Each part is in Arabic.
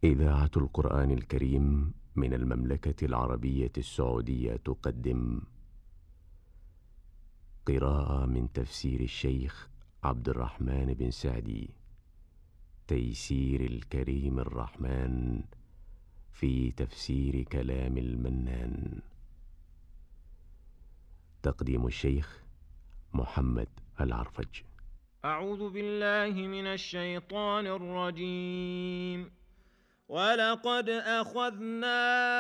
إذاعة القرآن الكريم من المملكة العربية السعودية تقدم قراءة من تفسير الشيخ عبد الرحمن بن سعدي، تيسير الكريم الرحمن في تفسير كلام المنان. تقديم الشيخ محمد العرفج. أعوذ بالله من الشيطان الرجيم. ولقد أخذنا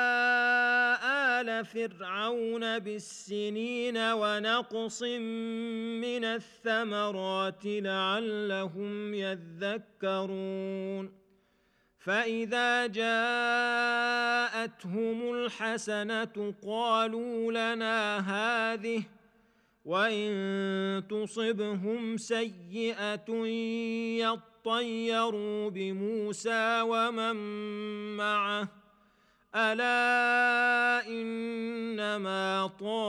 آل فرعون بالسنين ونقص من الثمرات لعلهم يذكرون. فإذا جاءتهم الحسنة قالوا لنا هذه، وإن تصبهم سيئة يطيروا بموسى ومن معه، ألا إنما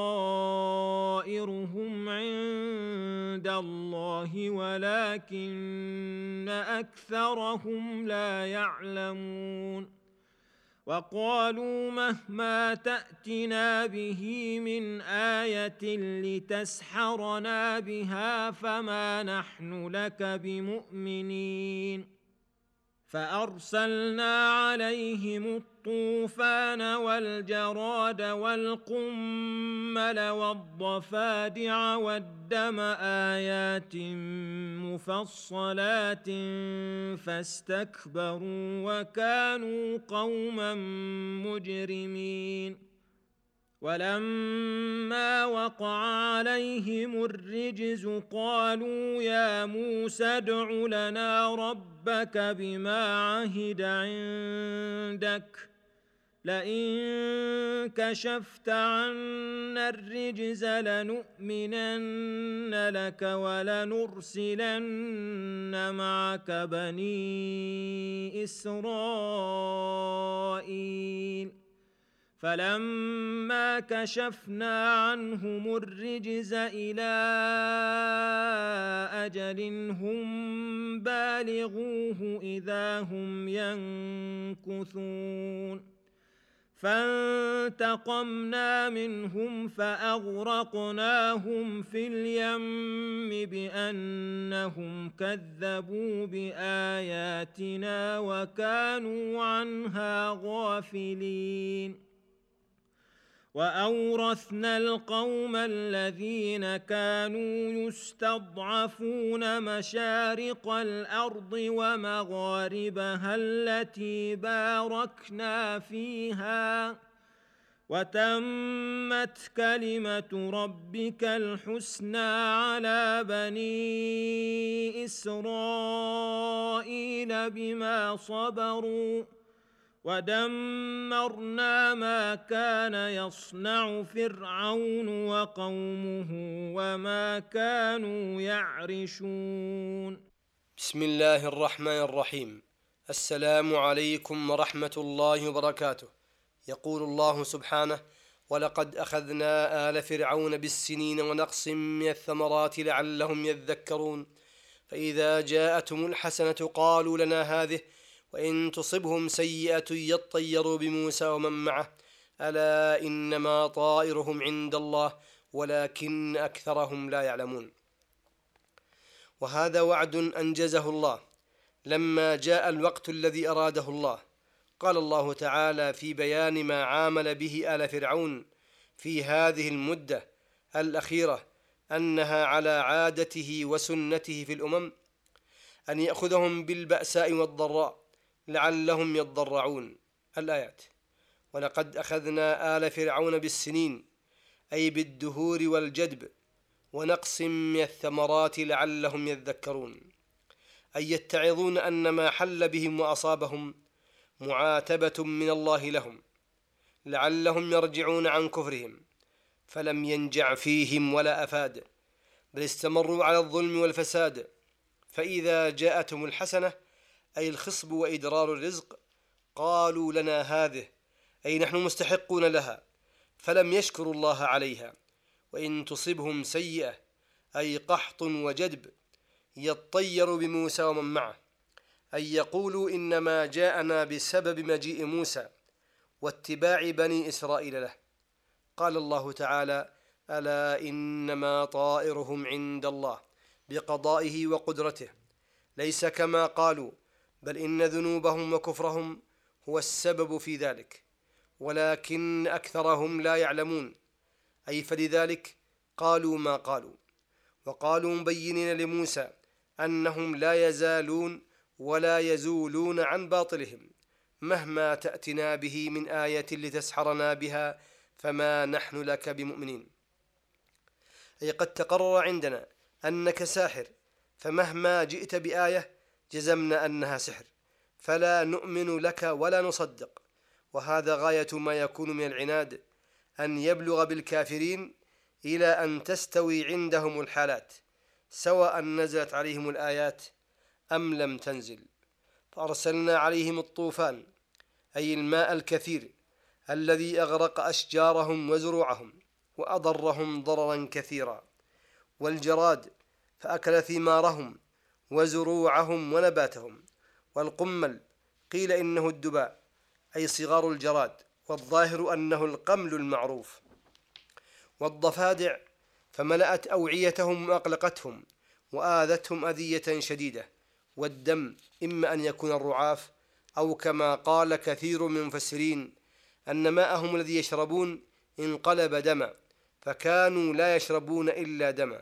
طائرهم عند الله ولكن أكثرهم لا يعلمون. وقالوا مهما تأتنا به من آية لتسحرنا بها فما نحن لك بمؤمنين. فأرسلنا عليهم الطوفان والجراد والقمل والضفادع والدم آيات مفصلات فاستكبروا وكانوا قوما مجرمين. ولما وقع عليهم الرجز قالوا يا موسى ادع لنا ربك بما عهد عندك، لئن كشفت عنا الرجز لنؤمنن لك ولنرسلن معك بني إسرائيل. فلما كشفنا عنهم الرجز إلى أجل هم بالغوه إذا هم ينكثون. فانتقمنا منهم فأغرقناهم في اليم بأنهم كذبوا بآياتنا وكانوا عنها غافلين. وأورثنا القوم الذين كانوا يستضعفون مشارق الأرض ومغاربها التي باركنا فيها، وتمت كلمة ربك الحسنى على بني إسرائيل بما صبروا، ودمرنا ما كان يصنع فرعون وقومه وما كانوا يعرشون. بسم الله الرحمن الرحيم. السلام عليكم ورحمة الله وبركاته. يقول الله سبحانه: ولقد أخذنا آل فرعون بالسنين ونقص من الثمرات لعلهم يذكرون. فإذا جاءتهم الحسنة قالوا لنا هذه، وإن تصبهم سيئة يطيروا بموسى ومن معه، ألا إنما طائرهم عند الله ولكن أكثرهم لا يعلمون. وهذا وعد أنجزه الله لما جاء الوقت الذي أراده الله. قال الله تعالى في بيان ما عامل به آل فرعون في هذه المدة الأخيرة أنها على عادته وسنته في الأمم أن يأخذهم بالبأساء والضراء لعلهم يضرعون. الآيات: ولقد أخذنا آل فرعون بالسنين أي بالدهور والجدب، ونقص من الثمرات لعلهم يذكرون، أي يتعظون أن ما حل بهم وأصابهم معاتبة من الله لهم لعلهم يرجعون عن كفرهم، فلم ينجع فيهم ولا أفاد، بل استمروا على الظلم والفساد. فإذا جاءتهم الحسنة أي الخصب وإدرار الرزق قالوا لنا هذه، أي نحن مستحقون لها، فلم يشكروا الله عليها. وإن تصبهم سيئة أي قحط وجدب يطير بموسى ومن معه، أن يقولوا إنما جاءنا بسبب مجيء موسى واتباع بني إسرائيل له. قال الله تعالى: ألا إنما طائرهم عند الله بقضائه وقدرته، ليس كما قالوا، بل إن ذنوبهم وكفرهم هو السبب في ذلك، ولكن أكثرهم لا يعلمون. أي فلذلك قالوا ما قالوا. وقالوا مبينين لموسى أنهم لا يزالون ولا يزولون عن باطلهم، مهما تأتنا به من آية لتسحرنا بها فما نحن لك بمؤمنين. أي قد تقرر عندنا أنك ساحر، فمهما جئت بآية جزمنا أنها سحر، فلا نؤمن لك ولا نصدق. وهذا غاية ما يكون من العناد، أن يبلغ بالكافرين إلى أن تستوي عندهم الحالات، سواء نزلت عليهم الآيات أم لم تنزل. فأرسلنا عليهم الطوفان، أي الماء الكثير الذي أغرق أشجارهم وزروعهم وأضرهم ضررا كثيرا، والجراد فأكل ثمارهم وزروعهم ونباتهم، والقمل قيل إنه الدباء أي صغار الجراد، والظاهر أنه القمل المعروف، والضفادع فملأت أوعيتهم وأقلقتهم وآذتهم أذية شديدة، والدم إما أن يكون الرعاف، أو كما قال كثير من المفسرين أن ماءهم الذي يشربون انقلب دما، فكانوا لا يشربون إلا دما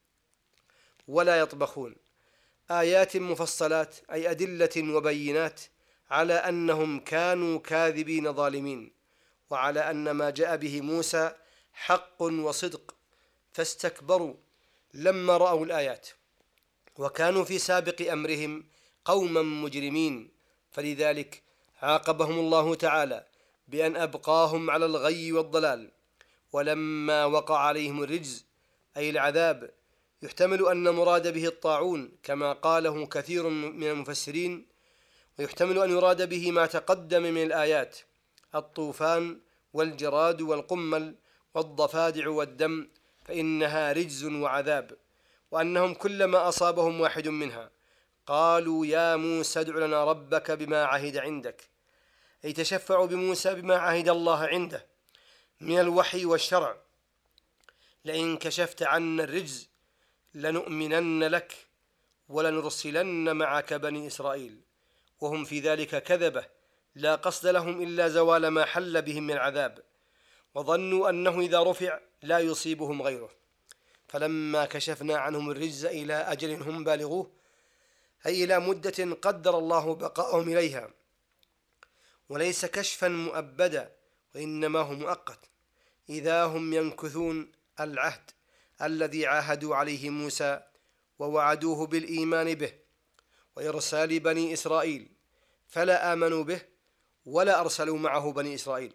ولا يطبخون. آيات مفصلات أي أدلة وبينات على أنهم كانوا كاذبين ظالمين، وعلى أن ما جاء به موسى حق وصدق، فاستكبروا لما رأوا الآيات، وكانوا في سابق أمرهم قوما مجرمين، فلذلك عاقبهم الله تعالى بأن أبقاهم على الغي والضلال. ولما وقع عليهم الرجز أي العذاب، يحتمل أن مراد به الطاعون كما قاله كثير من المفسرين، ويحتمل أن يراد به ما تقدم من الآيات: الطوفان والجراد والقمل والضفادع والدم، فإنها رجز وعذاب، وأنهم كلما أصابهم واحد منها قالوا يا موسى ادع لنا ربك بما عهد عندك، أي تشفعوا بموسى بما عهد الله عنده من الوحي والشرع: لئن كشفت عنا الرجز لنؤمنن لك ولنرسلن معك بني إسرائيل. وهم في ذلك كذبة لا قصد لهم إلا زوال ما حل بهم من العذاب، وظنوا أنه إذا رفع لا يصيبهم غيره. فلما كشفنا عنهم الرجز إلى أجل هم بالغوه، أي إلى مدة قدر الله بقاءهم إليها، وليس كشفا مؤبدا وإنما هو مؤقت، إذا هم ينكثون العهد الذي عاهدوا عليه موسى ووعدوه بالإيمان به وإرسال بني إسرائيل، فلا آمنوا به ولا أرسلوا معه بني إسرائيل،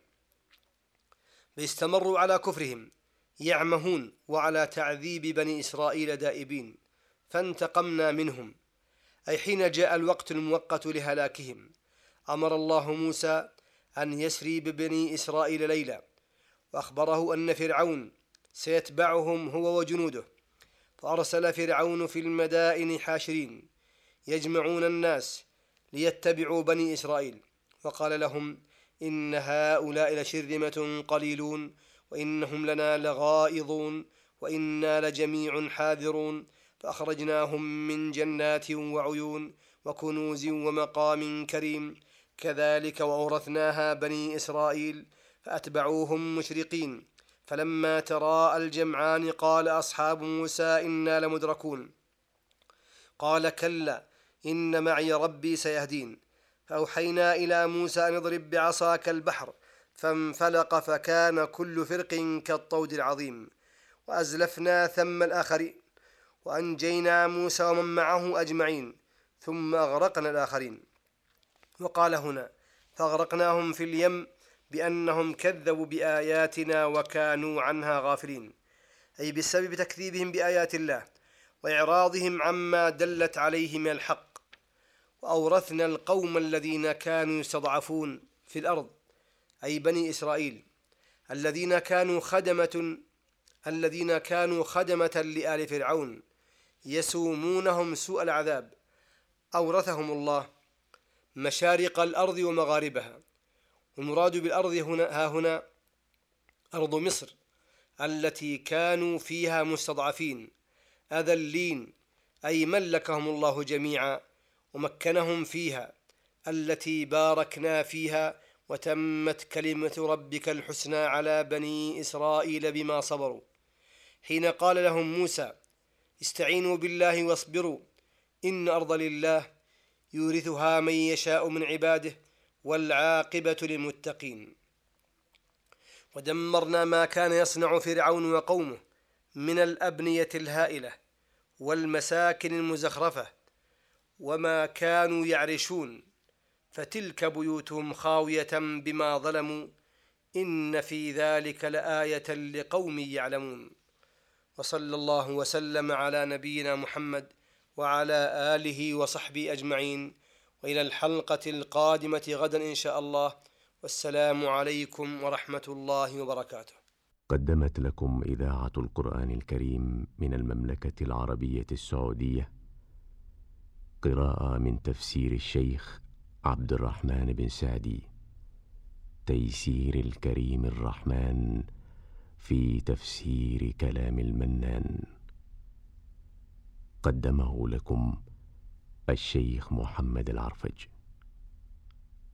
فاستمروا على كفرهم يعمهون وعلى تعذيب بني إسرائيل دائبين، فانتقمنا منهم. أي حين جاء الوقت المؤقت لهلاكهم أمر الله موسى أن يسري ببني إسرائيل ليلا، وأخبره أن فرعون سيتبعهم هو وجنوده، فأرسل فرعون في المدائن حاشرين يجمعون الناس ليتبعوا بني إسرائيل، وقال لهم إن هؤلاء لشرذمة قليلون وإنهم لنا لغائظون وإنا لجميع حاذرون، فأخرجناهم من جنات وعيون وكنوز ومقام كريم، كذلك وأورثناها بني إسرائيل فأتبعوهم مشرقين، فلما تراءى الجمعان قال أصحاب موسى إنا لمدركون، قال كلا إن معي ربي سيهدين، فأوحينا إلى موسى أن اضرب بعصاك البحر، فانفلق فكان كل فرق كالطود العظيم، وأزلفنا ثم الآخرين وأنجينا موسى ومن معه أجمعين، ثم أغرقنا الآخرين. وقال هنا فأغرقناهم في اليم بأنهم كذبوا بآياتنا وكانوا عنها غافلين، أي بسبب تكذيبهم بآيات الله وإعراضهم عما دلت عليه من الحق. وأورثنا القوم الذين كانوا يستضعفون في الأرض، أي بني إسرائيل، الذين كانوا خدمة لآل فرعون يسومونهم سوء العذاب. أورثهم الله مشارق الأرض ومغاربها. والمراد بالأرض هنا أرض مصر التي كانوا فيها مستضعفين أذلين، أي ملكهم الله جميعا ومكنهم فيها، التي باركنا فيها، وتمت كلمة ربك الحسنى على بني إسرائيل بما صبروا. حين قال لهم موسى: استعينوا بالله واصبروا إن أرض لله يورثها من يشاء من عباده والعاقبة للمتقين. ودمرنا ما كان يصنع فرعون وقومه من الأبنية الهائلة والمساكن المزخرفة وما كانوا يعرشون، فتلك بيوتهم خاوية بما ظلموا إن في ذلك لآية لقوم يعلمون. وصلى الله وسلم على نبينا محمد وعلى آله وصحبه أجمعين، وإلى الحلقة القادمة غدا إن شاء الله، والسلام عليكم ورحمة الله وبركاته. قدمت لكم إذاعة القرآن الكريم من المملكة العربية السعودية قراءة من تفسير الشيخ عبد الرحمن بن سعدي، تيسير الكريم الرحمن في تفسير كلام المنان. قدمه لكم الشيخ محمد العرفج.